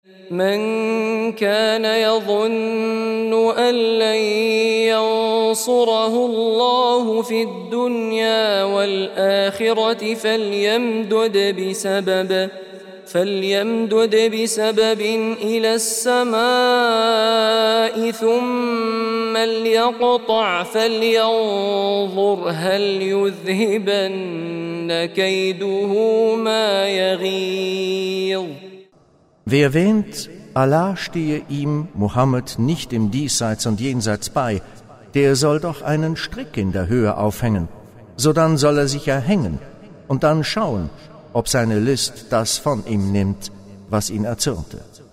من كان يظن أن لن ينصره الله في الدنيا والآخرة فليمدد بسبب إلى السماء ثم ليقطع فلينظر هل يذهبن كيده ما يغيظ. Wer wähnt, Allah stehe ihm, Muhammad, nicht im Diesseits und Jenseits bei, der soll doch einen Strick in der Höhe aufhängen, sodann soll er sich erhängen und dann schauen, ob seine List das von ihm nimmt, was ihn erzürnte.